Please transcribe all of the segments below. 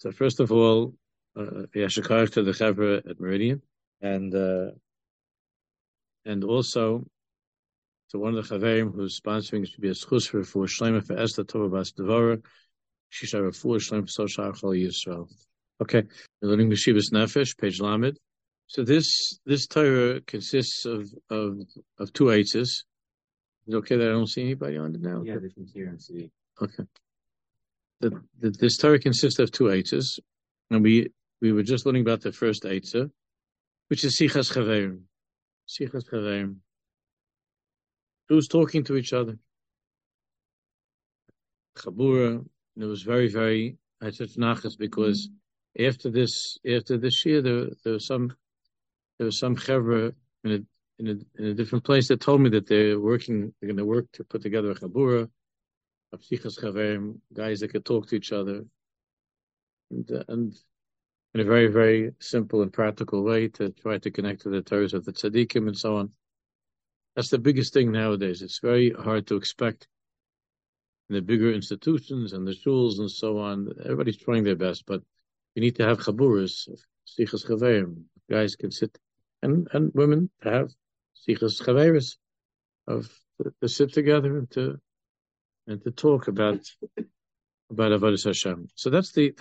So first of all, Yashikar to the Chevra at Meridian, and also to one of the Chaverim who's sponsoring should be a schus for Shlema for Esther Tova Bas Devara. She should have a full Shlema for Soshar Chol Yisrael. Okay, we're learning Meshivas Nefesh, page Lamed. So this Torah consists of two eitzes. Is it okay that I don't see anybody on it now? Yeah, they can hear and see. Okay. This Torah consists of two eitzes, and we were just learning about the first eitzah, which is Sichas Chaverim. Sichas Chaverim. Who's talking to each other? Chabura. And it was very, very at such nachas because after this year there was some chevra in a different place that told me that they're going to work to put together a chabura of Sichas Chaverim, guys that could talk to each other, and in a very, very simple and practical way to try to connect to the Torahs of the tzaddikim and so on. That's the biggest thing nowadays. It's very hard to expect in the bigger institutions and the shuls and so on. Everybody's trying their best, but you need to have chaburas, sichas chaverim. Guys can sit, and women have sichas chaveris to sit together and to talk about Avodas Hashem. So that's the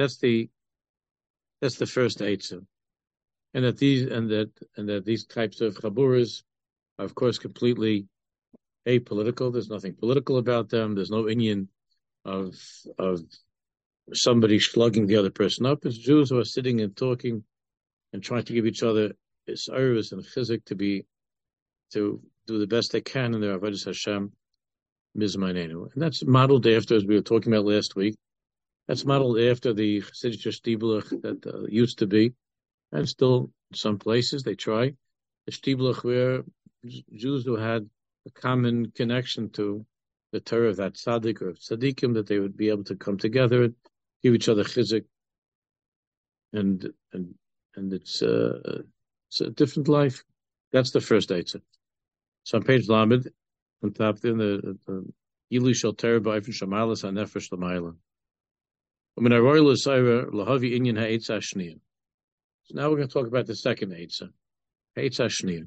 first eitzah, and that these types of chaburas are, of course, completely apolitical. There's nothing political about them. There's no inyan of somebody slugging the other person up. It's Jews who are sitting and talking and trying to give each other isarus and chizik to do the best they can in their Avodas Hashem mizmanenu. And that's modeled after, as we were talking about last week, that's modeled after the Chassidish Shtibelach that used to be, and still in some places they try, the Shtibelach where Jews who had a common connection to the Torah of that tzaddik or of tzaddikim, that they would be able to come together and give each other chizik, and it's a different life. That's the first eitzah. So on page Lamed, on top there, the Yilu Shel Torah Ba'ifin Shamalas HaNefesh L'Mayla. When I royal L'Saira L'Havi Inyan HaEitzah Shniyah. So now we're going to talk about the second eitzah, Eitzah Shniyah.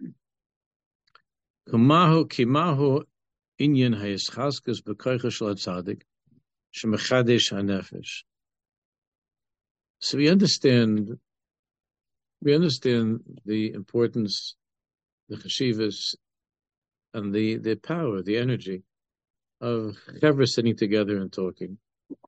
Kimahu inyan hayischaskas b'koicha shel tzaddik shemechadesh hanefesh. So we understand the importance, the cheshivas, and the power, the energy of chevra sitting together and talking.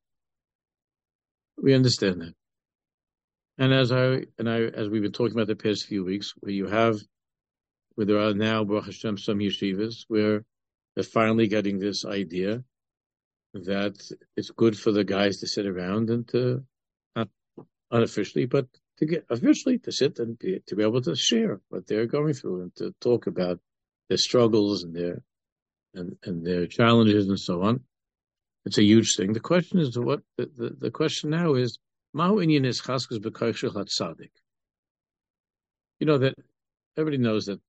We understand that, and as we've been talking about the past few weeks, where there are now, Baruch Hashem, some yeshivas where they're finally getting this idea that it's good for the guys to sit around and to, not unofficially, but to get officially to sit and to be able to share what they're going through and to talk about their struggles and their challenges and so on. It's a huge thing. The question is the question now is Mahu inyan is chaskas b'koich shel tzaddik. You know that everybody knows that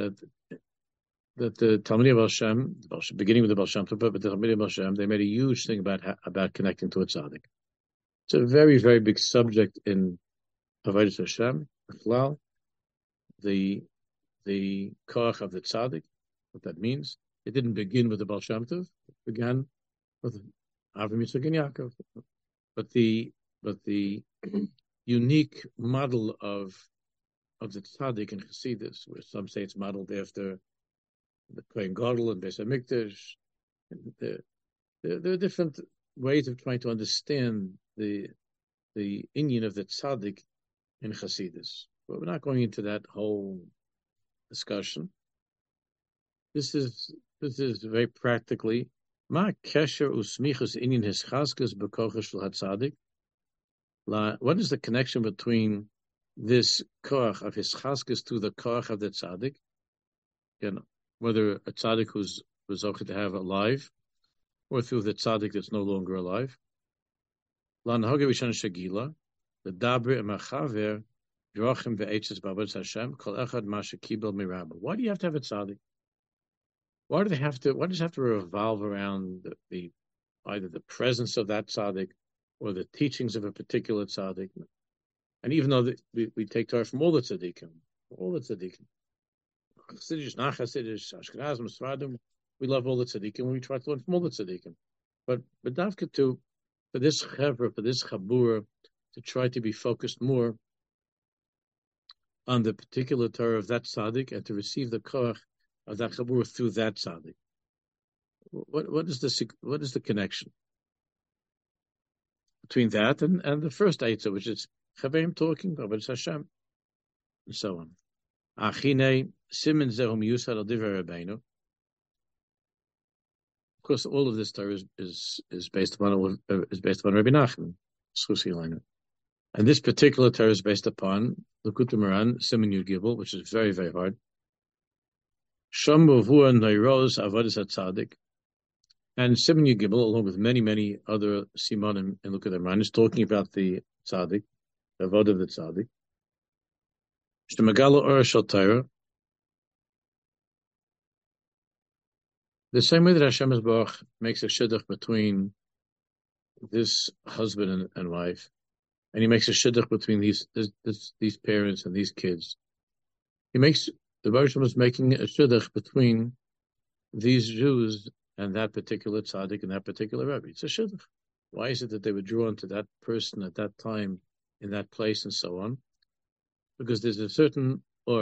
the Talmidei Baal Shem, beginning with the Baal Shem Tov, but the Talmidei Baal Shem, they made a huge thing about connecting to a tzaddik. It's a very, very big subject in Avodas Hashem, the koach of the tzaddik, what that means. It didn't begin with the Baal Shem Tov. It began with Avraham, Yitzchak, and Yaakov. But the unique model of the tzaddik in Chassidus, where some say it's modeled after the Kohen Gadol and Beis Hamikdash. There are different ways of trying to understand the inyan of the tzaddik in Chassidus. But we're not going into that whole discussion. This is very practically Ma kesher usmichus inyan hischaskas b'kocha shel hatzadik. What is the connection between this koach of hischaskas to the koach of the tzaddik? You know, whether a tzaddik who's okay to have alive, or through the tzaddik that's no longer alive. La nahage vishan shagila, the dabre emachaver, drachim ve'etzes b'avodas Hashem, kol echad ma shekibel mirabah. Why do you have to have a tzaddik? Why does it have to revolve around the either the presence of that tzaddik or the teachings of a particular tzaddik. And even though we take Torah from all the tzaddikim, Chassidish, not Chassidish, Ashkenazim, Sfaradim, we love all the tzaddikim, and we try to learn from all the tzaddikim. But Dafka too, for this chevra, for this chabura, to try to be focused more on the particular Torah of that tzaddik and to receive the koach of that chabura through that tzaddik. What is the connection between that and the first eitzah, which is Chaverim talking about Hashem, and so on. Achine simin zehum yusad al divrei Rabbeinu. Of course, all of this Torah is based upon Rabbi Nachman, and this particular Torah is based upon Likutei Moharan Siman Yud Gimel, which is very, very hard. Sham Mavur Neiros Avodas HaTzadik, and Siman Yud Gimel, along with many, many other Simonim in Likutei Moharan, is talking about the Tzadik, the Avodah of the Tzadik. Shemagala Or Shel Torah. The same way that Hashem Yisborach makes a shidduch between this husband and wife, and he makes a shidduch between these parents and these kids. The Baruch Shem is making a shidduch between these Jews and that particular tzaddik and that particular Rebbe. It's a shidduch. Why is it that they were drawn to that person at that time, in that place, and so on? Because there's a certain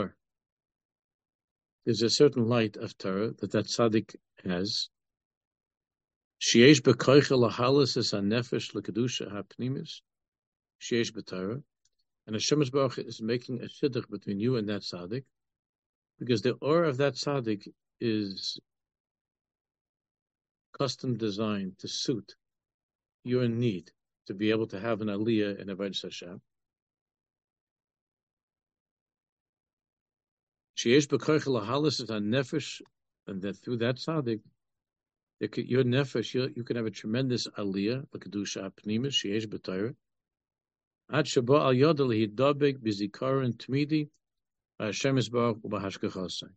light of Torah that tzaddik has. Sheyesh b'koicha lahalis es hanefesh l'kedusha ha'pnimis. Sheyesh b'Torah. And Hashem Yisborach is making a shidduch between you and that tzaddik, because the aura of that tzaddik is custom designed to suit your need to be able to have an aliyah in Avodas Hashem. Sheyesh b'koicha lahalis es hanefesh, and that through that tzaddik, your nefesh, you can have a tremendous aliyah, l'kedusha ha'pnimis, sheyesh b'Torah. Ad sheba al yodel hidabek b'zikaron tmidi Hashem Yisborach u'b'hashgachasai.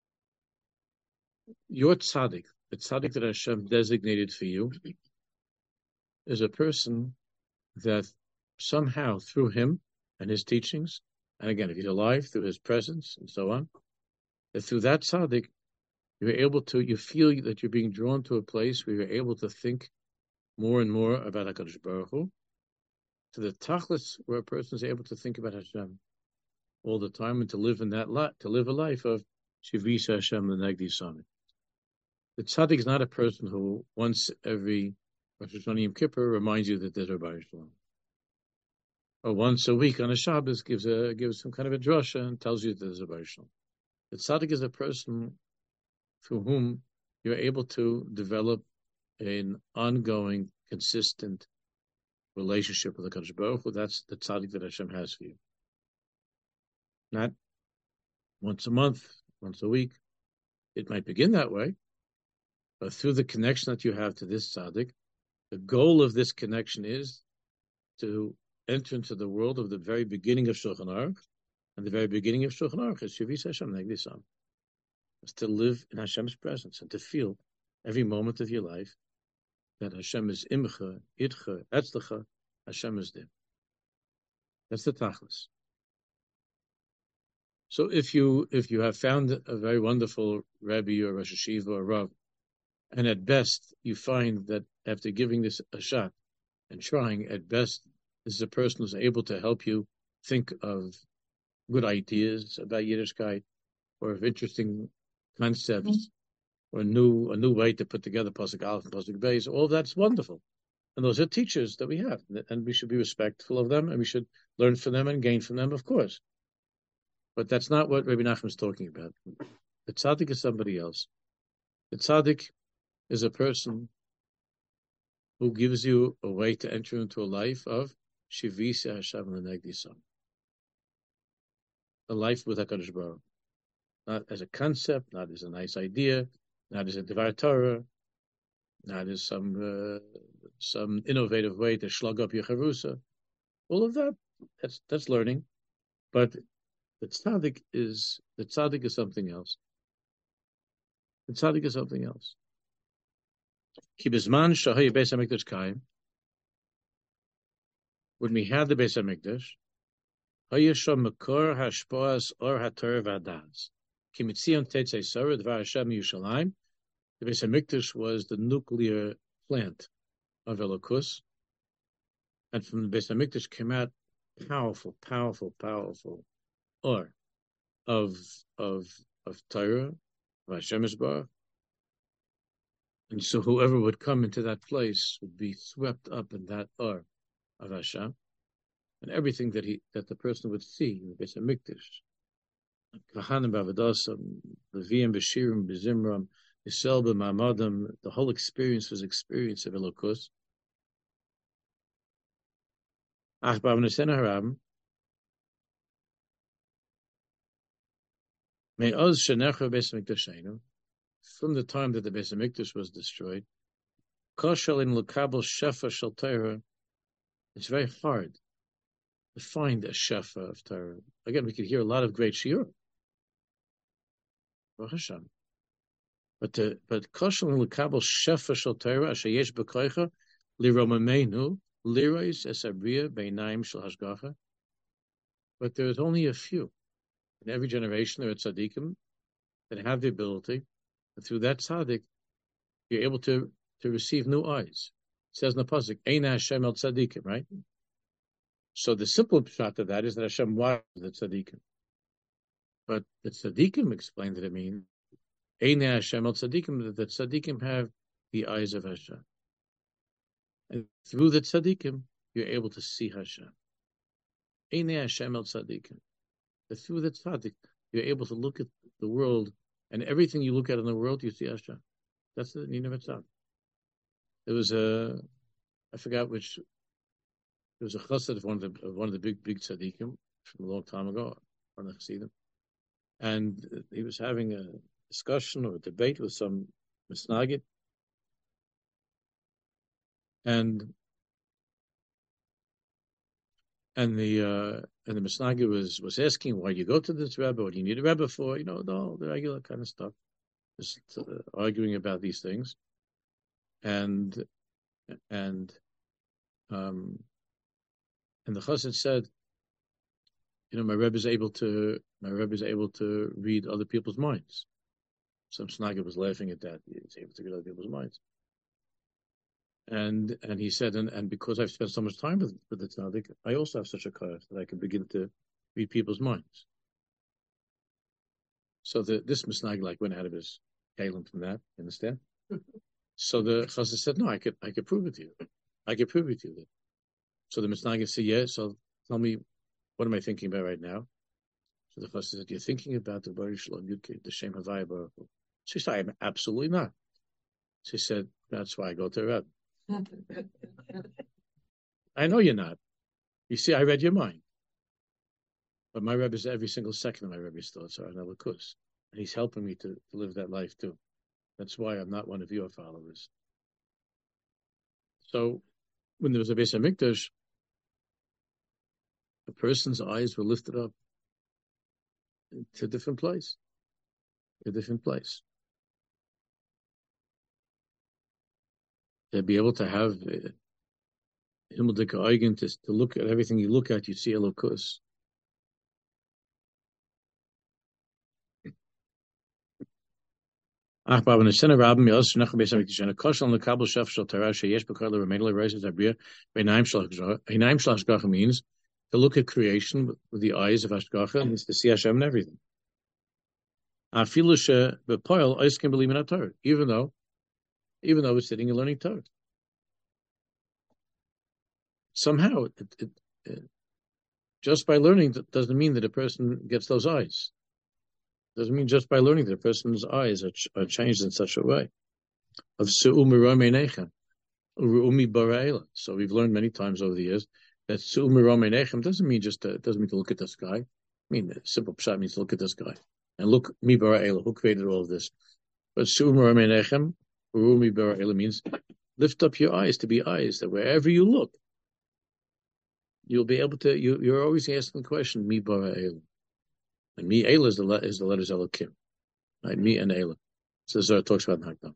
Your tzaddik, the tzaddik that Hashem designated for you, is a person that somehow through him and his teachings, and again, if he's alive, through his presence and so on, that through that tzaddik, you feel that you're being drawn to a place where you're able to think more and more about HaKadosh Baruch Hu, to the tachlis where a person is able to think about Hashem all the time and to live in that to live a life of Shivisa Hashem L'negdi Sami. The tzaddik is not a person who once every Rosh Hashanah Yom Kippur reminds you that there's a Bar Shalom, or once a week on a Shabbos gives some kind of a drasha and tells you that there's a Bar Shalom. The tzaddik is a person through whom you're able to develop an ongoing, consistent relationship with the HaKadosh Baruch Hu. That's the tzaddik that Hashem has for you. Not once a month, once a week. It might begin that way, but through the connection that you have to this tzaddik, the goal of this connection is to enter into the world of the very beginning of Shulchan Aruch, and the very beginning of Shulchan Aruch is Shavis Hashem Negdi Sam. Is to live in Hashem's presence and to feel every moment of your life that Hashem is imcha, idcha, etzlecha, Hashem is there. That's the tachlis. So if you have found a very wonderful Rebbe or Rosh Hashiva or Rav, and at best you find that after giving this a shot and trying, at best this is a person who's able to help you think of good ideas about Yiddishkeit, or of interesting concepts, or a new way to put together Pasuk Aleph and Pasuk Beis. All that's wonderful, and those are teachers that we have, and we should be respectful of them, and we should learn from them and gain from them, of course. But that's not what Rabbi Nachman is talking about. The tzaddik is somebody else. The tzaddik is a person who gives you a way to enter into a life of Shivisa Hashem L'negdi Sam, a life with HaKadosh Baruch. Not as a concept, not as a nice idea, not as a Devar Torah, not as some innovative way to slug up your charusa. All of that's learning, but the tzaddik is something else. The tzaddik is something else. Ki bizman shahay beis hamikdash kaim, when we had the Beis Hamikdash, Hayasham Makor Hashpoas or Hator Vadas. Kimitzion Tetzei Sora Dvar Hashem Yushalayim. The Beis Hamikdash was the nuclear plant of Elokus, and from the Beis Hamikdash came out powerful or of Torah, of Hashem Yisbarach. And so whoever would come into that place would be swept up in that or of Hashem, and everything that the person would see in the Beis Hamikdash, Kahanim b'Avodasim, Leviim b'Shirim b'Zimram, Yisrael b'Ma'amadim, the whole experience was experience of Elokus. Ach b'Avnesen harabim, me'oz shenecha Beis Hamikdashenu, from the time that the Beis Hamikdash was destroyed, koshel in l'kabel shefa shel Torah, it's very hard to find a shefa of Torah. Again, we could hear a lot of great shiur, but koshel in l'kabel shefa shel Torah asher yesh b'koicha liromamenu lirais esabriya beinayim shel hashgacha. But there is only a few. In every generation, there are tzaddikim that have the ability, and through that tzaddik, you're able to receive new eyes. It says in the pasuk, "Eina Hashem el tzaddikim," right? So the simple shot of that is that Hashem was the tzaddikim. But the tzaddikim explain that it means Eina Hashem el tzaddikim, that the tzaddikim have the eyes of Hashem, and through the tzaddikim, you're able to see Hashem. Eina Hashem el tzaddikim. That through the tzaddik, you're able to look at the world, and everything you look at in the world, you see Hashem. That's the Nina Mitzvah. There was I forgot which. There was a chassid of one of the big tzaddikim from a long time ago, one of the chassidim, and he was having a discussion or a debate with some misnagid, and the misnagid was asking, why do you go to this rebbe? What do you need a rebbe for? The regular kind of stuff, just arguing about these things, and the chassid said, my rebbe is able to read other people's minds. Some snagger was laughing at that. He's able to read other people's minds. And he said, and because I've spent so much time with the tzaddik, I also have such a kayach that I can begin to read people's minds. So this misnag went out of his kalim from that. You understand? So the chassid said, no, I could prove it to you. I could prove it to you. So the misnag said, yeah. So tell me, what am I thinking about right now? So the chassid said, you're thinking about the Baruch Shalom Yudke, the Shem Havaya Baruch Hu. She said, I'm absolutely not. She said, that's why I go to Rebbe. I know you're not. You see, I read your mind. But my Rebbe is every single second of my Rebbe's thoughts are on Elokus. And he's helping me to live that life too. That's why I'm not one of your followers. So when there was a Beis Hamikdash, a person's eyes were lifted up to a different place. To be able to have Himmeldike Eigen, to look at everything you look at, you see Elokus. Ach, Baba, Nesena Rabbi, Mios, Shnach Beis Hamikdash, and a kosh on the Kabul Shef Shel Torah, Sheyesh B'Kar LeRamei LeRosh Zabriya, Beinaim Shel Hashgacha means to look at creation with the eyes of Hashgacha, means to see Hashem and everything. Afilu she b'poel oiskim b'limin haTorah, even though we're sitting and learning Torah. Somehow, just by learning doesn't mean that a person gets those eyes. Doesn't mean just by learning that a person's eyes are changed in such a way. Of su'u miromei nechem, u'umi bara'ela. So we've learned many times over the years that su'u miromei nechem doesn't mean to look at the sky. I mean, simple pshat means to look at the sky and look mi bara'ela, who created all of this. But su'u miromei nechem, u'umi bara'ela means lift up your eyes to be eyes, that wherever you look, you'll be able to. You're always asking the question, mi bara'ela. And mi Eila is the letters Elokim. Right? Mi and Eila. So Zohar talks about Hakdam.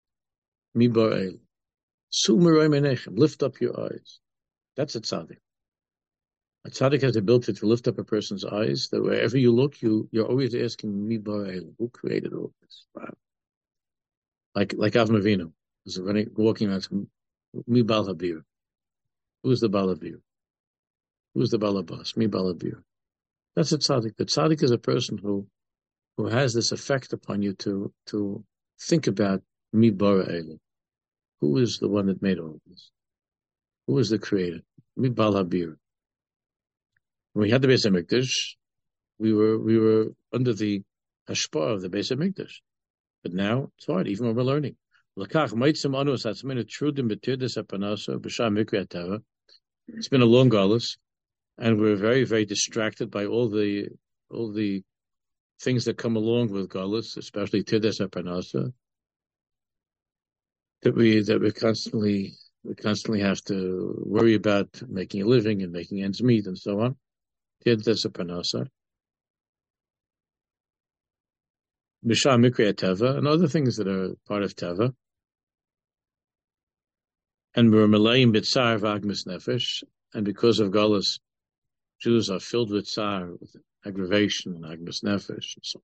Mi bar Eila. Su meroi menechem. Lift up your eyes. That's a tzaddik. A tzaddik has the ability to lift up a person's eyes, that wherever you look, you're always asking, Mi Bara, who created all this? Wow. Like Avram Avinu, who's walking around, Mi Bal Habir. Who's the Bal Habir? Who's the Balabas? Mi Bal Habir. That's a tzaddik. The tzaddik is a person who has this effect upon you to think about Mi Bara Elu. Who is the one that made all of this? Who is the creator? Mi Bal Habir. When we had the Beis HaMikdash, we were under the hashpah of the Beis HaMikdash. But now it's hard, even when we're learning. It's been a long galus, and we're very, very distracted by all the things that come along with galus, especially Tidas HaPanasa, that we constantly have to worry about making a living and making ends meet and so on. Tidas HaPanasa. B'shah Mikra Teva, and other things that are part of Teva. And we're Malayim B'tzar V'agmas Nefesh, and because of Galus, Jews are filled with tsar, with aggravation and agmas nefesh, and so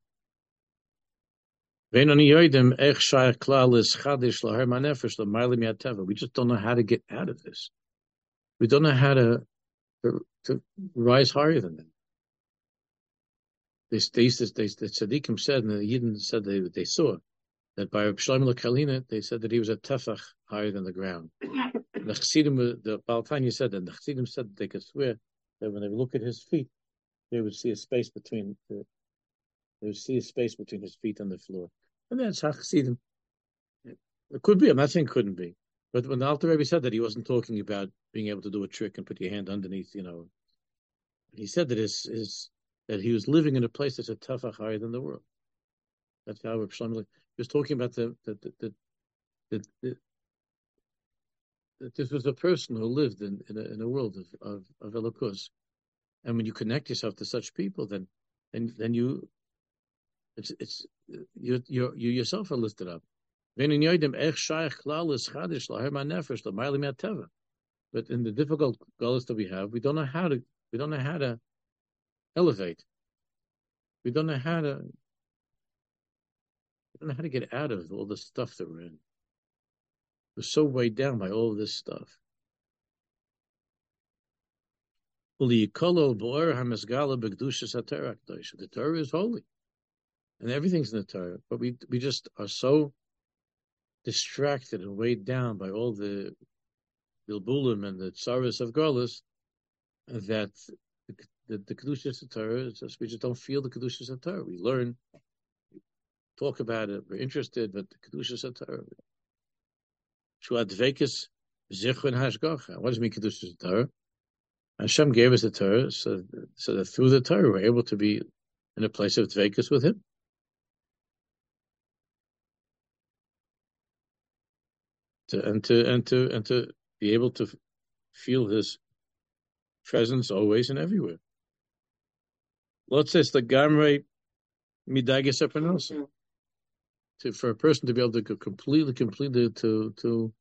on. We just don't know how to get out of this. We don't know how to rise higher than that. The tzaddikim said, and the Yidden said they saw that by Shlomo Kalina, they said that he was a tefach higher than the ground. The Chassidim, the Baal Tanya said that the Chassidim said that they could swear that when they look at his feet, they would see a space between his feet and the floor. And that's Chassidim. It could be. I'm not saying it couldn't be, but when the Alter Rebbe said that, he wasn't talking about being able to do a trick and put your hand underneath. He said that that he was living in a place that's a tefach higher than the world. That's how Reb Shlomo, he was talking about that this was a person who lived in a world of Elokus. And when you connect yourself to such people, then you yourself are lifted up. But in the difficult goals that we have, we don't know how to elevate. We don't know how to get out of all the stuff that we're in. We're so weighed down by all of this stuff. The Torah is holy, and everything's in the Torah, but we just are so distracted and weighed down by all the bilbulim and the tsaras of Galus that the Kedushas of Torah is just, we just don't feel the Kedushas of Torah. We learn, we talk about it, we're interested, but the Kedushas of Torah. Shuat Vekis Zichron Hashgacha. What does it mean, Kedushas of Torah? Hashem gave us the Torah so that through the Torah we're able to be in a place of Dveikus with Him. To be able to feel His presence always and everywhere. Let's say the Gamrei Midages Epanosa. For a person to be able to go completely to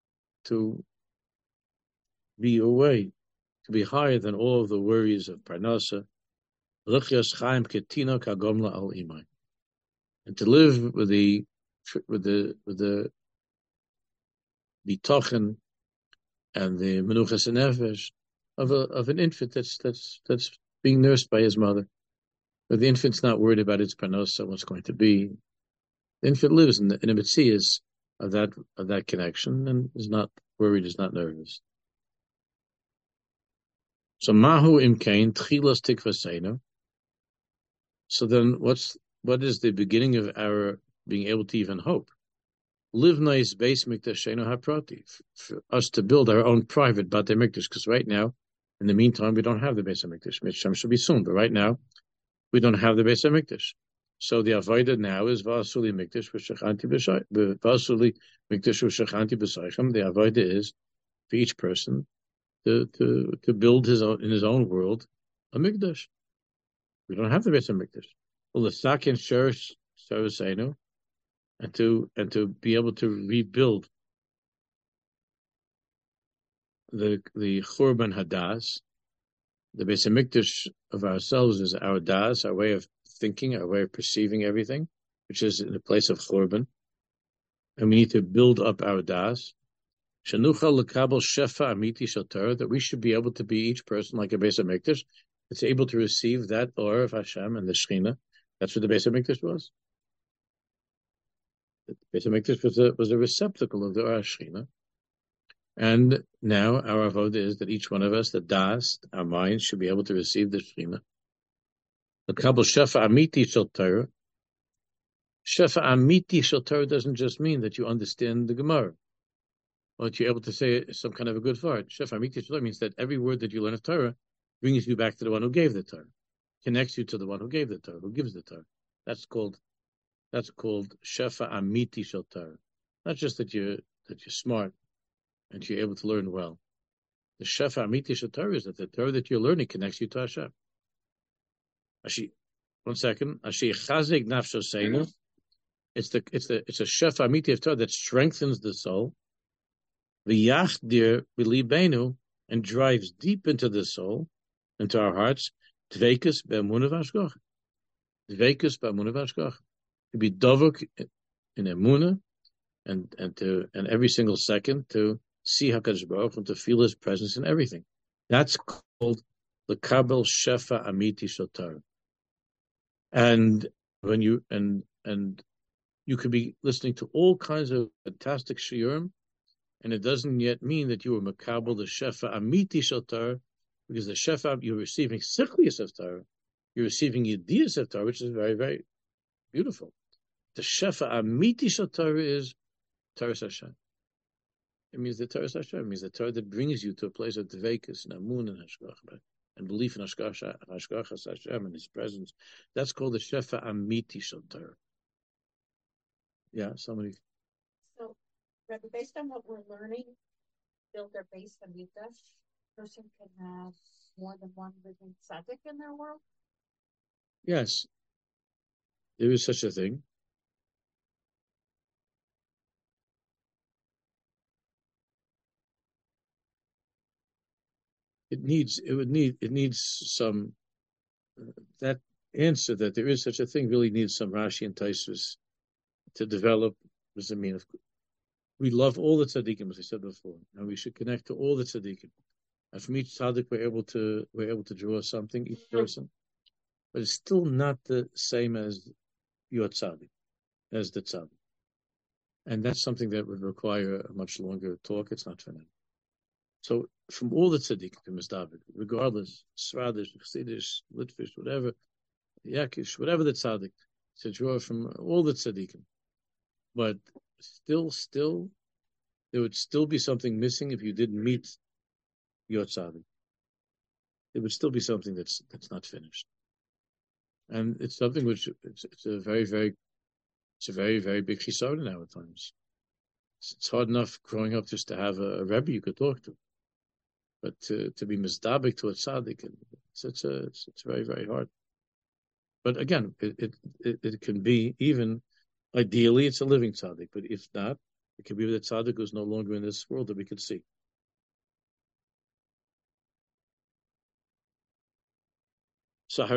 be away, to be higher than all of the worries of Parnasa, and to live with the bitochen and the menuchas nefesh of an infant that's being nursed by his mother, but the infant's not worried about its Parnasa, what's going to be. The infant lives in a mitzias of that connection and is not worried, is not nervous. So mahu imkain tchilas tikvaseinu. So then, what is the beginning of our being able to even hope? Live nice base mikdashenu haprati, for us to build our own private bate mikdash. Because right now, in the meantime, we don't have the base mikdash. Misham should be soon, but right now, we don't have the base mikdash. So the avodah now is vasuli mikdash v'shachanti b'shayim. Vasuli mikdash v'shachanti b'shayim. The avodah is for each person to build in his own world a mikdash. We don't have the base mikdash. Well, the sakin sherish sarasenu, and to be able to rebuild the Churban Hadas, the Beis Hamikdash of ourselves is our das, our way of thinking, our way of perceiving everything, which is in a place of churban. And we need to build up our das. Shenuchal lekabel shefa amiti shel Torah, that we should be able to be each person like a Beis Hamikdash, that's able to receive that or of Hashem and the Shechina. That's what the Beis Hamikdash was. The Beis Hamikdash was a receptacle of the Or Shechina. And now our avoda is that each one of us, the das, our minds, should be able to receive the Shechina. Lekabel shefa amiti shel Torah. Shefa amiti shel Torah doesn't just mean that you understand the Gemara, or that you're able to say some kind of a good word. Shefa amiti shel Torah means that every word that you learn of Torah brings you back to the one who gave the Torah, connects you to the one who gave the Torah, who gives the Torah. That's called shefa amiti shel Torah. Not just that you're smart and you're able to learn well. The shefa amiti shel Torah is that the Torah that you're learning connects you to Hashem. One second. Ashi chazek nafshoseinu. It's a shefa amiti of Torah that strengthens the soul. V'yachdir b'libeinu, and drives deep into the soul, into our hearts. Dveikus be'emunah v'hashgacha. Dveikus be'emunah v'hashgacha. To be dovuk in emunah, and every single second to see HaKadosh Baruch Hu, and to feel His presence in everything. That's called the kabel shefa amiti shel Torah. And when you could be listening to all kinds of fantastic shiurim, and it doesn't yet mean that you are makabel the shefa amiti shel Torah, because the shefa, you're receiving sichlius of Torah, you're receiving yediyas of Torah, which is very, very beautiful. The shefa amiti shel Torah is Torah Hashem. It means the Torah Hashem. It means the Torah that brings you to a place of dveikus and amun and hashgacha, and belief in hashgacha Hashem and His presence. That's called the shefa amiti shel Torah. Yeah, somebody. So, Rebbe, based on what we're learning, build their base Hamikdash, person can have more than one living tzaddik in their world? Yes, there is such a thing. It needs some, that answer that there is such a thing really needs some Rashi and Tosfos to develop. What does it mean? We love all the tzaddikim, as I said before, and we should connect to all the tzaddikim. And from each tzaddik, we're able to draw something, each person, but it's still not the same as your tzaddik, as the tzaddik. And that's something that would require a much longer talk. It's not for now. So from all the tzaddikim, regardless, Sradish, Chassidish, Litvish, whatever, Yakish, whatever the tzaddik, to draw from all the tzaddikim. But still, there would still be something missing if you didn't meet your tzaddik. There would still be something that's not finished. And it's something which it's a very, very big chisar in our times. It's hard enough growing up just to have a rebbe you could talk to. But to be misdabik to a tzaddik, it's very, very hard. But again, it can be, even ideally, it's a living tzaddik. But if not, it can be the tzaddik who's no longer in this world that we could see. So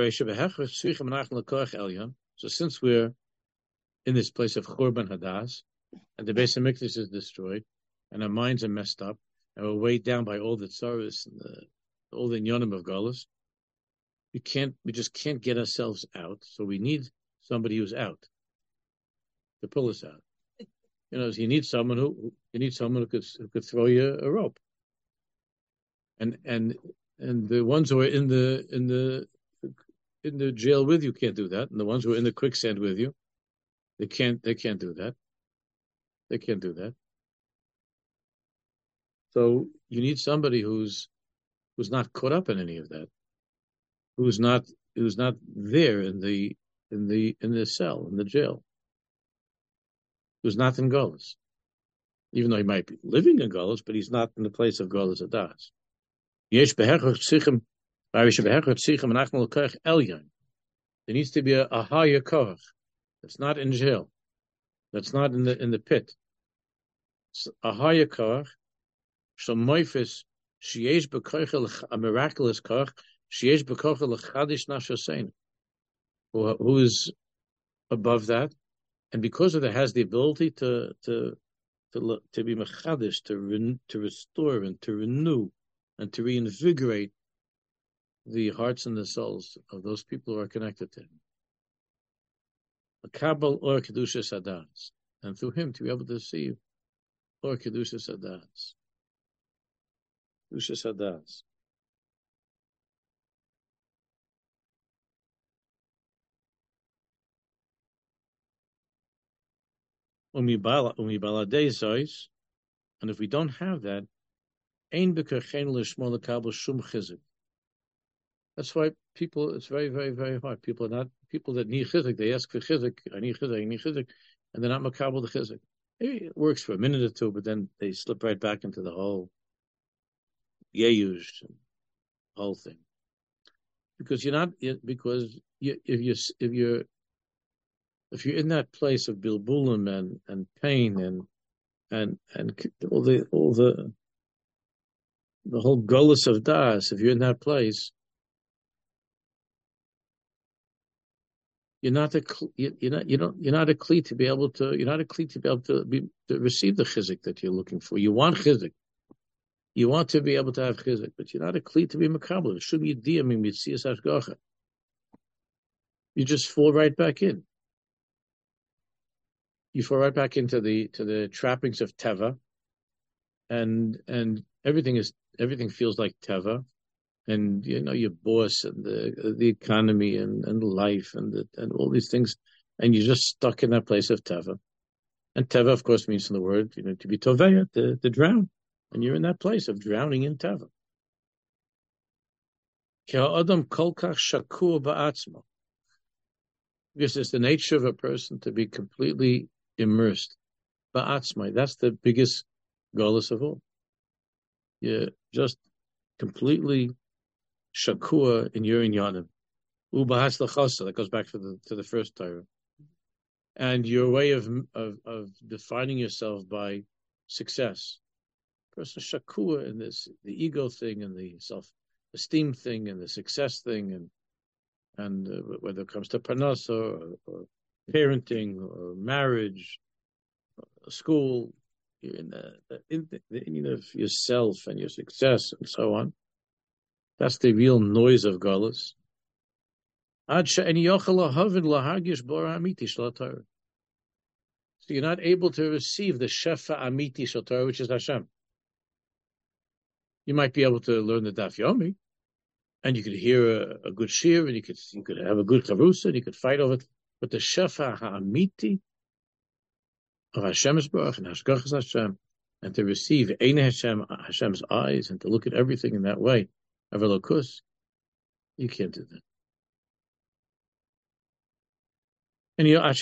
since we're in this place of Churban Hadas, and the Beis Hamikdash is destroyed, and our minds are messed up, and we're weighed down by all the tzaros and all the inyanim of Galus, we just can't get ourselves out. So we need somebody who's out to pull us out. You need someone who could throw you a rope. And the ones who are in the jail with you can't do that, and the ones who are in the quicksand with you, they can't do that. They can't do that. So you need somebody who's not caught up in any of that, who's not there in the cell, in the jail, who's not in Golus, even though he might be living in Golus, but he's not in the place of Golus Adas. There needs to be a higher koch that's not in jail, that's not in the pit. It's a higher koch, a miraculous koch Sheyesh b'kocha l'chadish nafshoseinu, who is above that, and because of that has the ability to be mechadish, to restore and to renew and to reinvigorate the hearts and the souls of those people who are connected to him. Makabel or kedushas hadas, and through him to be able to receive or kedushas hadas, kedushas hadas. And if we don't have that, that's why people, it's very, very, very hard. People that need chizik, they ask for chizik, I need chizik, and they're not makabel the chizik. Maybe it works for a minute or two, but then they slip right back into the whole yeyush, whole thing. Because if you're in that place of bilbulim and pain and all the whole golus of das, if you're in that place, you're not a kli to be able to receive the chizik that you're looking for. You want chizik. You want to be able to have chizik, but you're not a kli to be makabel. It should be diyamim yitziyas hashgacha. You just fall right back in. You fall right back into the trappings of teva, and everything feels like teva, and your boss and the economy and life and all these things, and you're just stuck in that place of teva. And teva, of course, means in the word to be toveya, to drown, and you're in that place of drowning in teva. Because it's the nature of a person to be completely immersed. Ba'atzmai, that's the biggest golus of all. You're just completely shakua in your inyanim. Ubahas l'chasa, that goes back to the first Torah. And your way of defining yourself by success. Person shakua in this, the ego thing and the self-esteem thing and the success thing and whether it comes to parnasa or parenting or marriage, or school, you're in the union of yourself and your success and so on. That's the real noise of galus. So you're not able to receive the shefa amiti shel Torah, which is Hashem. You might be able to learn the Daf Yomi, and you could hear a good shir, and you could have a good charusa, and you could fight over it. But the shefa ha'amiti of Hashem's Baruch and Hashgachas Hashem, and to receive Ein Hashem, Hashem's eyes, and to look at everything in that way, of Elokus, you can't do that. And you can't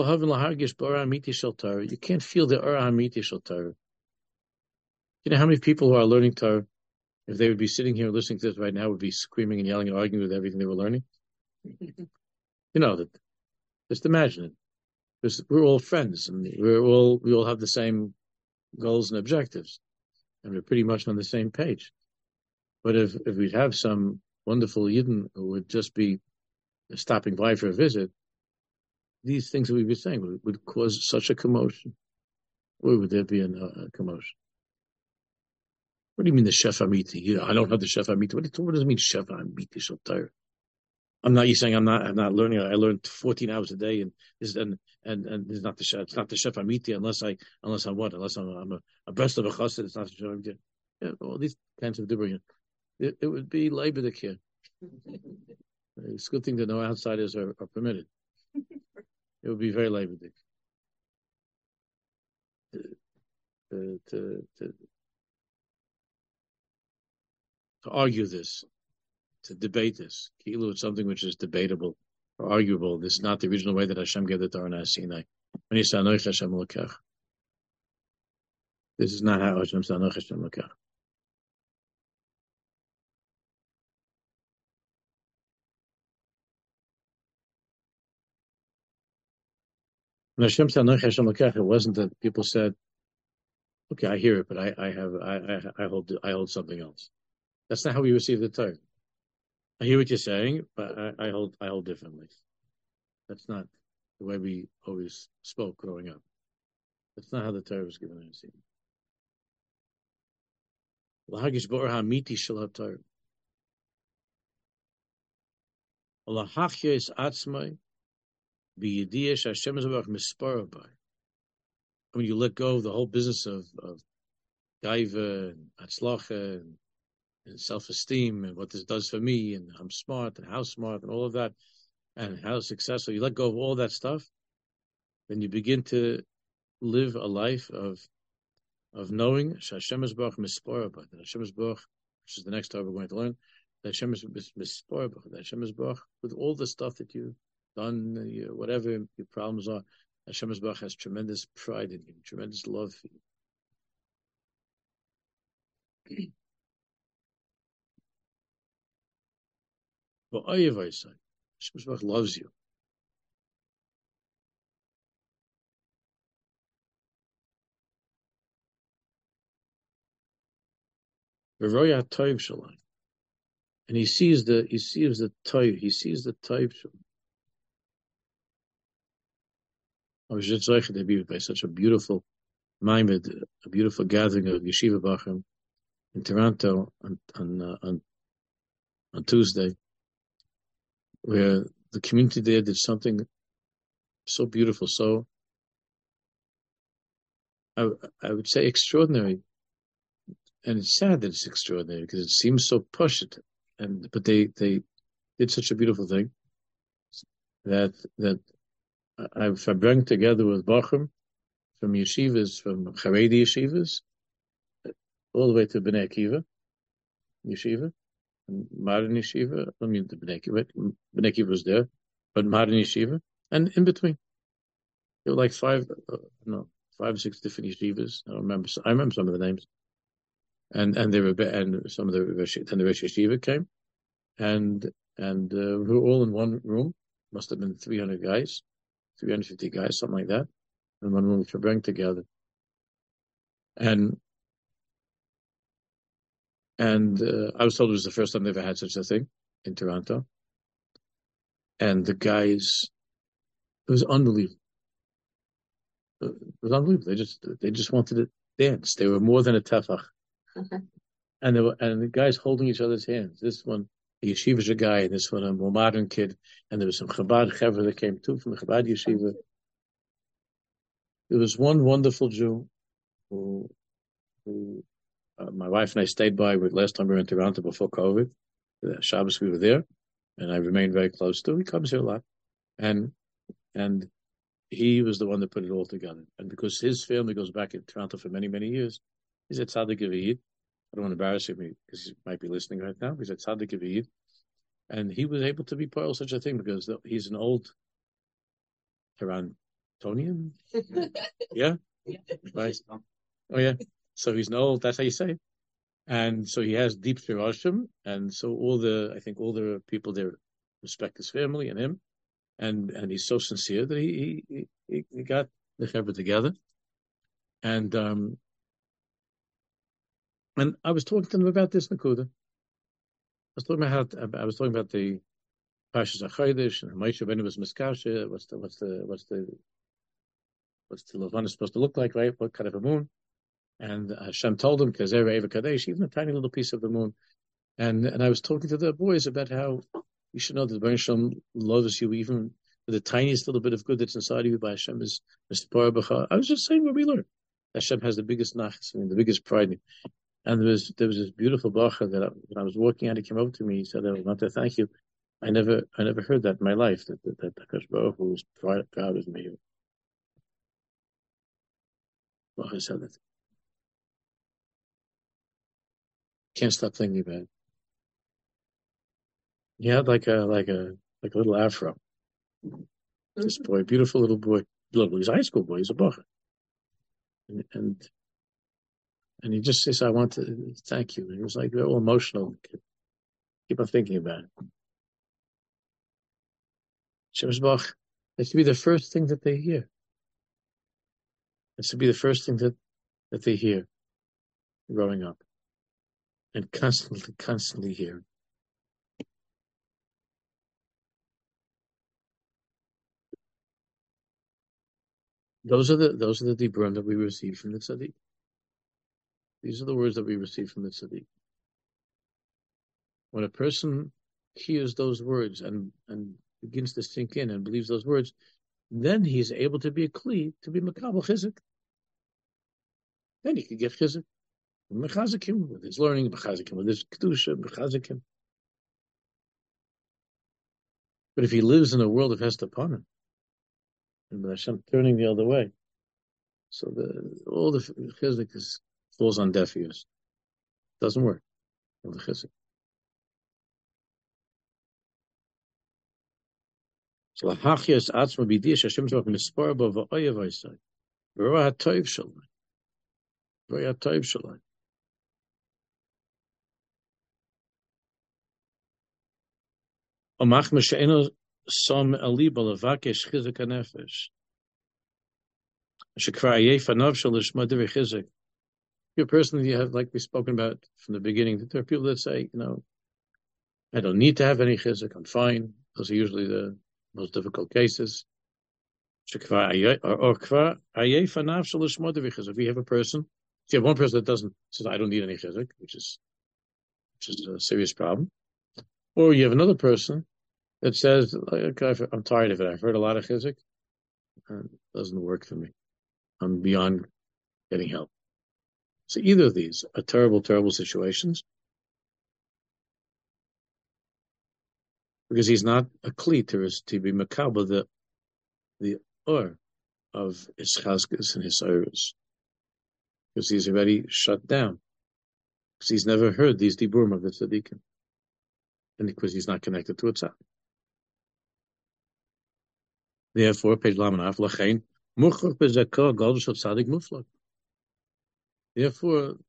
feel the Ora Hamiti Shel Torah. You know how many people who are learning Torah, if they would be sitting here listening to this right now, would be screaming and yelling and arguing with everything they were learning? That. Just imagine it. Because we're all friends, and we all have the same goals and objectives, and we're pretty much on the same page. But if we'd have some wonderful Yidden who would just be stopping by for a visit, these things that we'd be saying would cause such a commotion. Or would there be a commotion? What do you mean the Shefa Amiti? I don't have the Shefa Amiti. What does it mean Shefa Amiti Shel Torah? I'm not. You're saying I'm not learning. I learned 14 hours a day, and it's not the Shefa. It's not the Shefa Amiti unless I'm a breast of a chassid. It's not the Shefa Amiti. Yeah, all these kinds of dibur. It would be leibedik here. It's a good thing to know outsiders are permitted. It would be very leibedik to argue this, to debate this. Kilu, it's something which is debatable or arguable. This is not the original way that Hashem gave the Torah in Sinai. When he said, "Anoich Hashem Lokach," this is not how Hashem said, "Anoich Hashem Lokach." When Hashem said, "Anoich Hashem Lokach," it wasn't that people said, "Okay, I hear it, but I hold something else." That's not how we receive the Torah. I hear what you're saying, but I hold differently. That's not the way we always spoke growing up. That's not how the Torah was given us. Lahagish bor hamiti shel haTorah. Lahachya is atzmai b'yediyah sh'Hashem Yisborach mispara by. When you let go of the whole business of gaiva and atzlacha and self-esteem and what this does for me and I'm smart and how smart and all of that and how successful, you let go of all that stuff, then you begin to live a life of knowing Hashem Yisborach mispara by. That Hashem Yisborach, which is the next time we're going to learn, that Hashem is mispara by. That Hashem Yisborach, with all the stuff that you've done, whatever your problems are, Hashem Yisborach has tremendous pride in you, tremendous love for you. But Hashem Yisborach loves you. And he sees the toiv, he sees the toiv. I was just zeichet to be by such a beautiful maimed, a beautiful gathering of yeshiva bachim in Toronto on Tuesday, where the community there did something so beautiful, so I would say extraordinary. And it's sad that it's extraordinary because it seems so pushed, but they did such a beautiful thing that I bring together with Bachim from yeshivas, from Haredi yeshivas, all the way to Bnei Akiva yeshiva, and modern yeshiva. I mean, the Bnei Akiva was there, but modern yeshiva, and in between, there were like 5 or 6 different yeshivas. I remember some of the names. And they were, and some of the Rosh Yeshiva came, and we were all in one room. Must have been 300 guys, 350 guys, something like that, in one room to bring together. And I was told it was the first time they ever had such a thing in Toronto. And the guys, it was unbelievable. It was unbelievable. They just wanted to dance. They were more than a tefach. And the guys holding each other's hands. This one, the yeshiva guy, and this one, a more modern kid. And there was some Chabad Chevra that came too from the Chabad yeshiva. There was one wonderful Jew who my wife and I stayed by with last time we were in Toronto before COVID. Shabbos we were there, and I remained very close to. He comes here a lot, and he was the one that put it all together. And because his family goes back in Toronto for many, many years, he's at Tzaddik Yid. I don't want to embarrass him because he might be listening right now. He's at Tzaddik Yid, and he was able to be part of such a thing because he's an old Torontonian. Yeah, right. Oh yeah. So he's an old. That's how you say it. And so he has deep shirashim, and so all the people there respect his family and him, and he's so sincere that he got the chevra together, and I was talking to them about this Nakuda. I was talking about the Parshas HaChodesh and Moshe Rabbeinu was Miskasha. What's the Levana supposed to look like, right? What kind of a moon? And Hashem told him, Kazer Eva Kadesh, even a tiny little piece of the moon. And I was talking to the boys about how you should know that the Baruch Hashem loves you even with the tiniest little bit of good that's inside of you by Hashem is Mr. Baruch. I was just saying what we learned. Hashem has the biggest nachas and the biggest pride. And there was this beautiful bacha that when I was walking out, he came over to me. He said, "I want to thank you. I never heard that in my life. That Hakadosh Baruch Hu was proud of me." Bacha said that. Can't stop thinking about it. He had like a little afro. This boy, beautiful little boy. He's a high school boy. He's a bacha. And he just says, "I want to thank you." And he was like all emotional. Keep on thinking about it. Hashem Yisborach, that should be the first thing that they hear. It should be the first thing that they hear growing up. And constantly hear. Those are the dibron that we receive from the tzaddik. These are the words that we receive from the tzaddik. When a person hears those words and begins to sink in and believes those words, then he's able to be a kli, to be makabel chizik. Then he can get chizik. Mechazikim with his learning, mechazikim with his kedusha, mechazikim. But if he lives in a world of hestapanim, and Hashem turning the other way, so all the chizik falls on deaf ears. Doesn't work. All the chizik. So lahachiyas atzma b'dish Hashem tzvach mispar bo v'oyev v'isai v'roah ha'toiv shalai v'roah ha'toiv shalai. Omach m'she'eno som aliba levakesh chizik hanefesh shekvar ayef anav shal lishma divrei chizik. You're a person that you have, like we've spoken about from the beginning, that there are people that say, I don't need to have any chizik, I'm fine. Those are usually the most difficult cases. If you have a person, if you have one person that says, I don't need any chizik, which is a serious problem. Or you have another person that says, okay, I'm tired of it. I've heard a lot of chizik, and it doesn't work for me. I'm beyond getting help. So either of these are terrible, terrible situations, because he's not a kli to be makabel the or of his chazkas and his iris, because he's already shut down, because he's never heard these diburim of the tzaddikim, and because he's not connected to a tzaddik. Therefore, page lamanaf lachein muchach bezakah gadol shel tzaddik muflag. Therefore,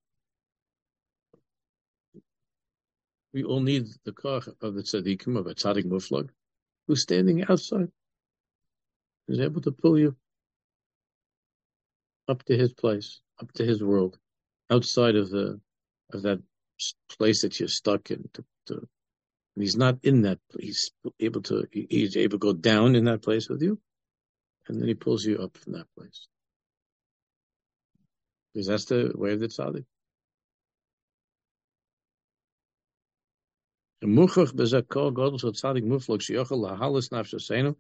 we all need the koch of the tzaddikim, of a tzaddik muflag, who's standing outside, who's able to pull you up to his place, up to his world, outside of that place that you're stuck in. And he's not in that place. He's able to go down in that place with you, and then he pulls you up from that place. Because that's the way of the tzaddik. Muchach bezakol gadol shel tzaddik muflag sheyochel lahalas nafshaseinu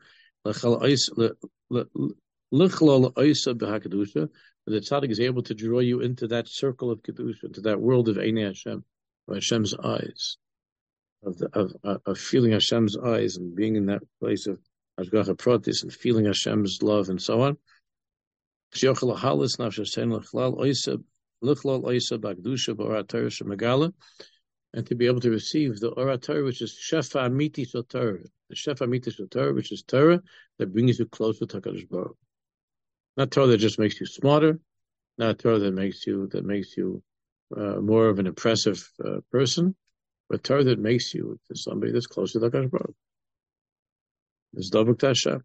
lichlol oisa b'hakadusha. The tzaddik is able to draw you into that circle of kedusha, into that world of Einei Hashem, of Hashem's eyes, of feeling Hashem's eyes and being in that place of hashgacha pratis and feeling Hashem's love and so on. Sheyochel lahalas nafshaseinu lichlol oisa b'hakadusha b'orat Torah shemagala. And to be able to receive the Orat Torah, which is Shefa Amiti Shel Torah, the Shefa Amiti Shel Torah, which is Torah that brings you closer to HaKadosh Baruch Hu. Not Torah that just makes you smarter, not Torah that makes you more of an impressive person, but Torah that makes you to somebody that's closer to HaKadosh Baruch Hu. It's Dobuk Tasha.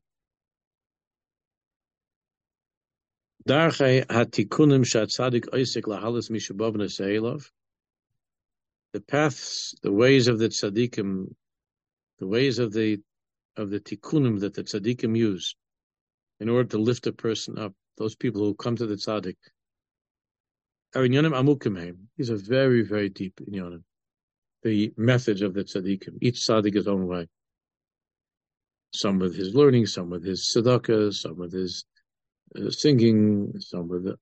Darchei Hatikunim Shatzadik Oisik Lahalis Mishabav Neseilov. The paths, the ways of the tzaddikim, the ways of the tikkunim that the tzaddikim use in order to lift a person up, those people who come to the tzaddik, are inyanim amukim heim. These are very, very deep inyanim. The methods of the tzaddikim, each tzaddik his own way. Some with his learning, some with his tzedakah, some with his singing, some with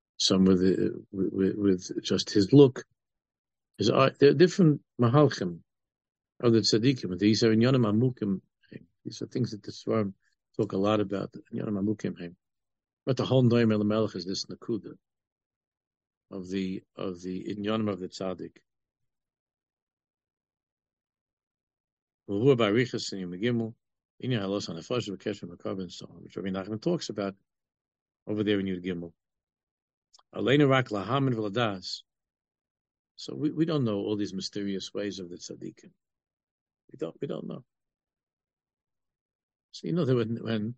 just his look. There are different mahalchim of the tzaddikim. These are inyanim amukim. These are things that the Svarim talk a lot about. Inyanim amukim. But the whole noim el melech is this nakuda of the inyanim of the tzaddik. Which Rabbi Nachman talks about over there in Yud Gimel. Aleinu rak lahamin v'ladas. So we don't know all these mysterious ways of the tzaddikim. We don't know. So you know that when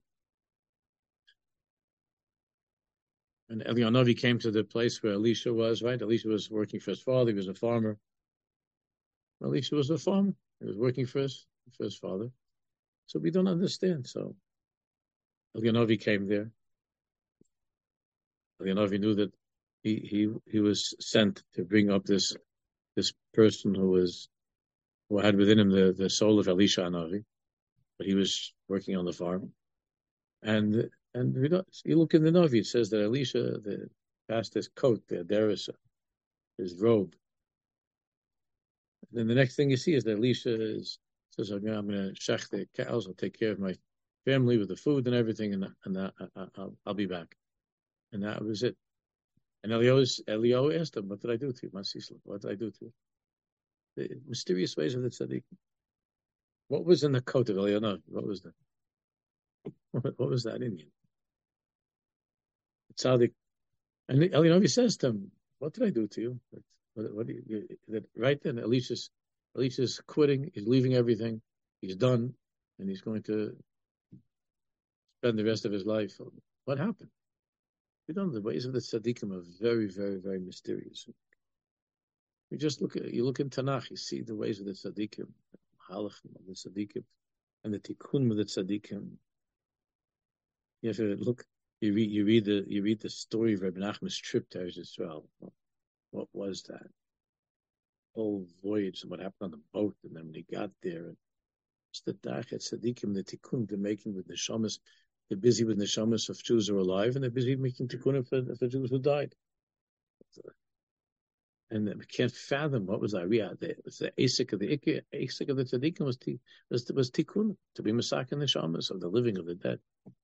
Eliyahu Novi came to the place where Elisha was, right? Elisha was working for his father. He was a farmer. Elisha was a farmer. He was working for his father. So we don't understand. So Eliyahu Novi came there, Eliyahu knew that he was sent to bring up this person who had within him the soul of Elisha Hanavi, but he was working on the farm. And you look in the Navi, it says that Elisha passed his coat, the derisa, his robe. And then the next thing you see is that Elisha says, I'm going to shech the cows, I'll take care of my family with the food and everything, and I'll be back. And that was it. And Eliyahu asked him, what did I do to you, Masisla? What did I do to you? The mysterious ways of the tzaddik. What was in the coat of Eliyahu? What was that? What was that Indian? Tzaddik. And Eliyahu says to him, what did I do to you? What do you that right then, Elisha's quitting, he's leaving everything, he's done, and he's going to spend the rest of his life. What happened? You know, the ways of the tzaddikim are very, very, very mysterious. You look in Tanakh, you see the ways of the tzaddikim, halachim of the tzaddikim, and the tikkun of the tzaddikim. You have to look. You read the story of Rabbi Nachman's trip to Eretz Yisrael. What was that whole voyage and what happened on the boat, and then when he got there, and just the dachet tzaddikim, the tikkun they're making with neshamas. They're busy with neshamas of Jews who are alive, and they're busy making tikkun for Jews who died. And we can't fathom what was that. It was the asik of the tzaddikim was tikkun, to be masak and neshamas of the living, of the dead.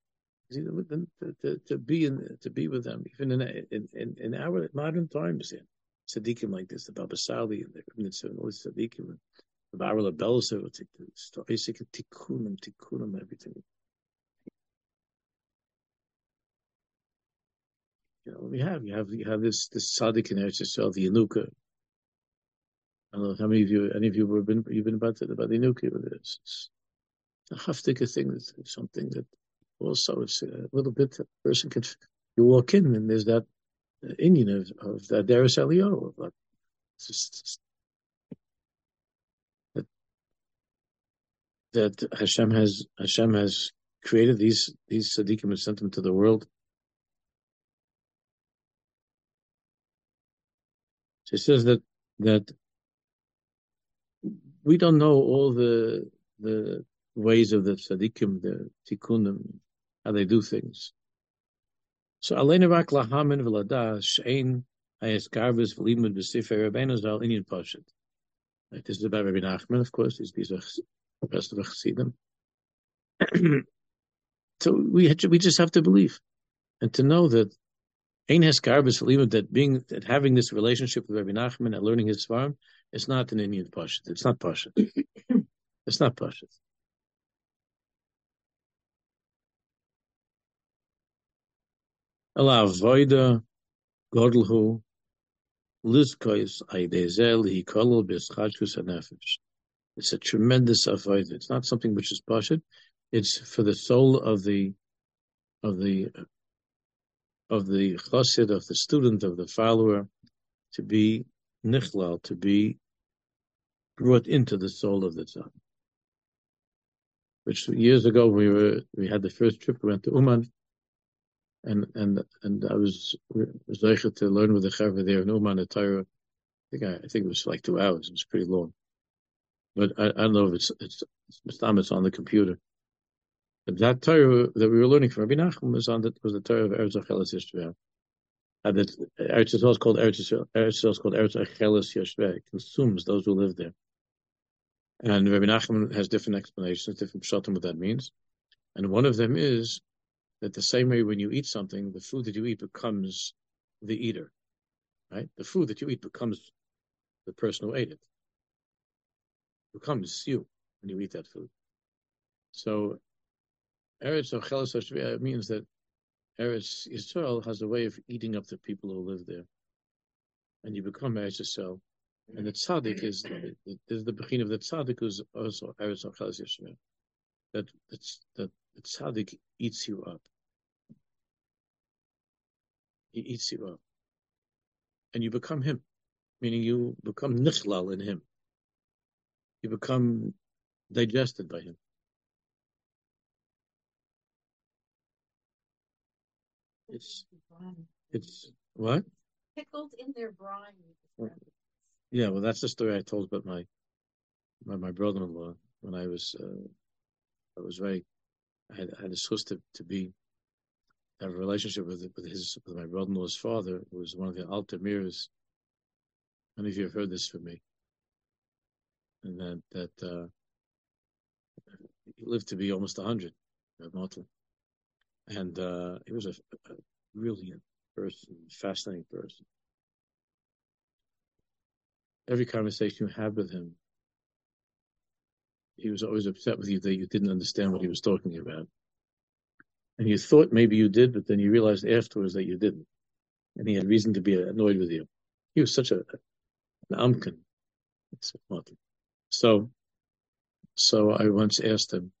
To be with them, even in our modern times, tzaddikim like this, the Baba Sali and the all these tzaddikim, the Barla Belser, asik tikkunim, everything. You know, you have this tzaddik in Eretz Yisrael, the Yanuka. I don't know how many of you you've been about the Yanuka. It's a haftika thing. It's something that also it's a little bit. A person can, you walk in and there's that Indian of that Deris Eliyahu. That Hashem has created these tzaddikim and sent them to the world. So it says that we don't know all the ways of the tzaddikim, the tikkunim, how they do things. So aleinu rak lahamin v'ladas she'ein hayeskarvus v'limud b'sifrei Rabbeinu Zal Indian Pashat. Right, this is about Rabbi Nachman, of course. These are the best of the Chassidim. So we just have to believe and to know that ein heskarvus v'limud, that having this relationship with Rabbi Nachman and learning his farm is not an Indian Pashat. It's not Pashat. It's not Pashat. Allah avoida godlhu lizkois aidezel he kolol b'schachus hanefesh. It's a tremendous avoida. It's not something which is pashat. It's for the soul of the chassid, of the student, of the follower, to be nichlal, to be brought into the soul of the tzad. Which years ago we had the first trip. We went to Uman. And I was zeicher to learn with the Chaver there in Uman, the Torah. I think it was like 2 hours. It was pretty long, but I don't know if it's on the computer. But that Torah that we were learning from Rabbi Nachman was the Torah of Eretz Acheles Yeshveh. And Eretz Yisrael is called Eretz Acheles Yeshveh. It consumes those who live there. And Rabbi Nachman has different explanations, different pshatim what that means. And one of them is that the same way when you eat something, the food that you eat becomes the eater, right? The food that you eat becomes the person who ate it. It becomes you when you eat that food. So Eretz Acheles Yeshveh means that Eretz Yisrael has a way of eating up the people who live there. And you become Eretz Yisrael. And the tzaddik is the bechin of the tzaddik, who's also Eretz Acheles Yeshveh. That the tzaddik eats you up. He eats you up. And you become him, meaning you become nichlal in him. You become digested by him. It's what? Pickled in their brine. Yeah, well, that's the story I told about my brother-in-law when I was very I had a source to be have a relationship with my brother-in-law's father, who was one of the Alta Mirs. Many of you have heard this from me, and that he lived to be almost 100, and he was a brilliant person, fascinating person. Every conversation you had with him, he was always upset with you that you didn't understand what he was talking about. And you thought maybe you did, but then you realized afterwards that you didn't. And he had reason to be annoyed with you. He was such an amkin. So I once asked him,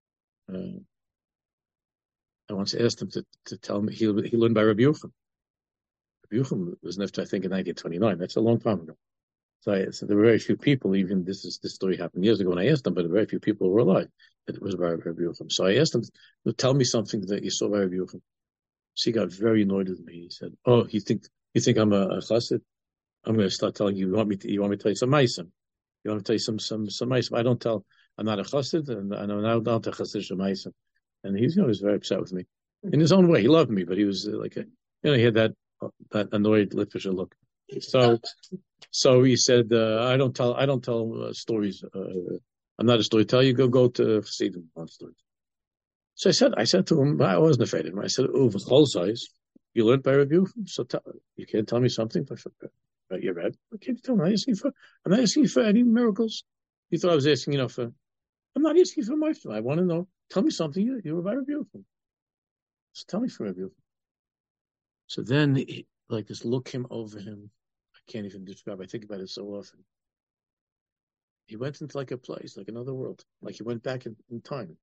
to tell me, he learned by Rabbi Yochanan. Rabbi Yochanan was nifta, I think, in 1929. That's a long time ago. So there were very few people, even this story happened years ago when I asked them, but very few people were alive that it was by Rabbi Yochanan. So I asked him to tell me something that you saw by Rabbi Yochanan. So he got very annoyed with me. He said, "Oh, you think I'm a chassid? I'm going to start telling you. You want me to tell you some ma'asim? You want me to tell you some ma'asim? I don't tell. I'm not a chassid, and I'm not a chassid ma'asim." And he was very upset with me in his own way. He loved me, but he was he had that annoyed Litvisher look. So he said, "I don't tell stories. I'm not a storyteller. You go to Chassidim on stories." So I said to him, I wasn't afraid of him. I said, "Oh, size, you learned by review, so you can't tell me something about your Rebbe. What can you tell me? I'm not asking you for any miracles. You thought I was asking, I'm not asking for my. I want to know. Tell me something you were by review. So tell me for review." So then, this look came over him. I can't even describe. I think about it so often. He went into like a place, like another world, like he went back in time.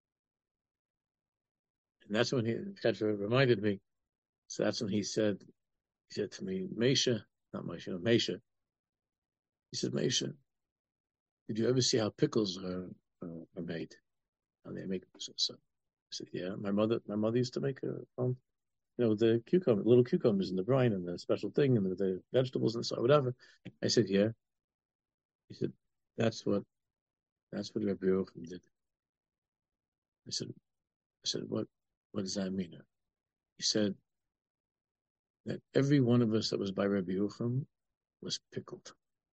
And that's when Petra reminded me. So that's when he said to me, Mesha, not Mesha, Mesha. He said, Mesha, did you ever see how pickles are made? How they make so? I said, yeah. My mother used to make the little cucumbers in the brine and the special thing and the vegetables and so whatever. I said, yeah. He said, that's what Rabbi Yochanan did. I said, what does that mean? He said that every one of us that was by Rabbi Yochanan was pickled.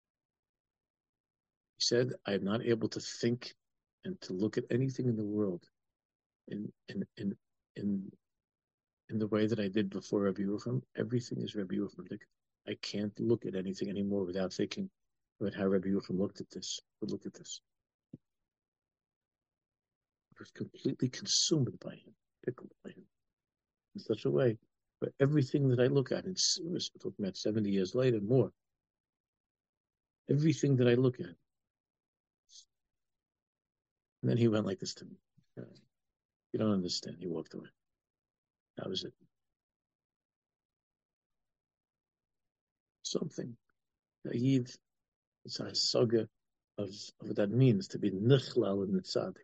He said, I am not able to think and to look at anything in the world in the way that I did before Rabbi Yochanan. Everything is Rabbi Yochanan. I can't look at anything anymore without thinking about how Rabbi Yochanan looked at this. I was completely consumed by him, pickled by him, in such a way. But everything that I look at, we're talking about 70 years later, more. Everything that I look at. And then he went like this to me. You don't understand. He walked away. That was it. Something naive. It's a saga of what that means to be nichlal in the tzaddik,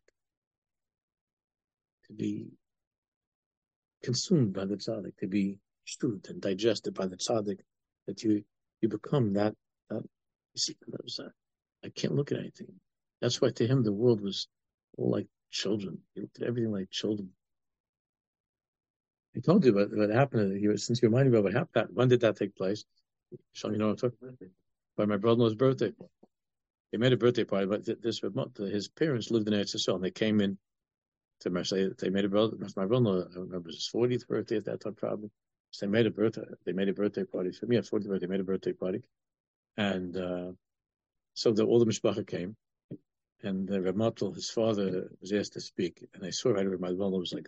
to be consumed by the tzaddik, to be chewed and digested by the tzaddik, that you become that. You see, I can't look at anything. That's why to him the world was all like children. He looked at everything like children. I told you what happened. Since you reminded me about what happened, when did that take place? Shall you know what I'm talking about? By my brother-in-law's birthday. They made a birthday party, but his parents lived in Eretz Yisrael, and they came in to Marseille. They made my brother-in-law, I remember his 40th birthday at that time, probably. So they made a birthday party for me. At 40th birthday, they made a birthday party. And so all the mishpacha came. And Reb Matel, his father, was asked to speak. And I swear, my brother was like,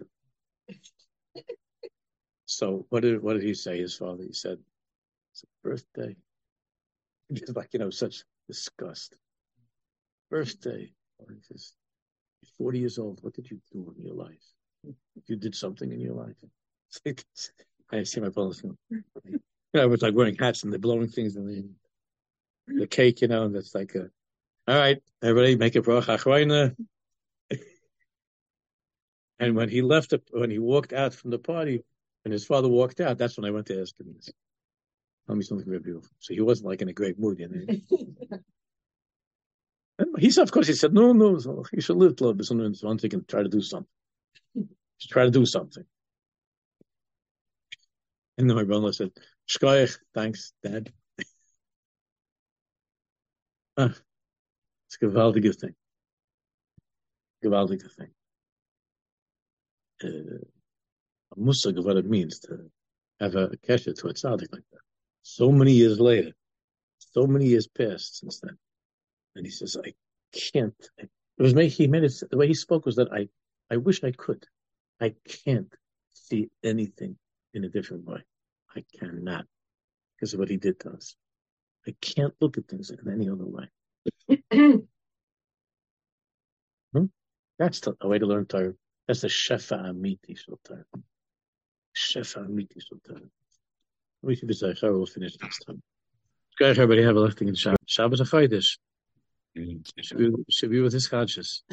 so what did he say, his father? He said, it's a birthday. Just like, such disgust. Birthday. He says, you're 40 years old. What did you do in your life? You did something in your life. I see my brother. I was like wearing hats and they're blowing things in the cake, and that's like all right, everybody make a bracha achroina. And when he walked out from the party, And his father walked out. That's when I went to ask him this. Tell me something very beautiful. So he wasn't like in a great mood, you know. And he said, of course, he said, no, you should live to love one thing and try to do something. Just try to do something. And then my brother said, Shkoyach, thanks, Dad. It's a gewaltige thing. Gewaltige thing. A musag of what it means to have a kesher to a tzaddik like that. So many years later, so many years passed since then. And he says, I can't. He made it, the way he spoke was that I wish I could. I can't see anything in a different way. I cannot, because of what he did to us. I can't look at things in any other way. That's the way to learn Torah. That's the Shefa Amiti Shel Torah. Shefa Amiti Shel Torah. We should be saying, we'll finish next time. Everybody have a lifting in Shabbos. Shabbos a Chodesh. Should be with his conscious.